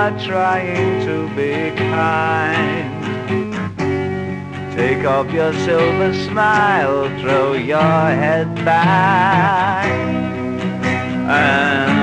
are trying to be kind. Take off your silver smile, throw your head back, and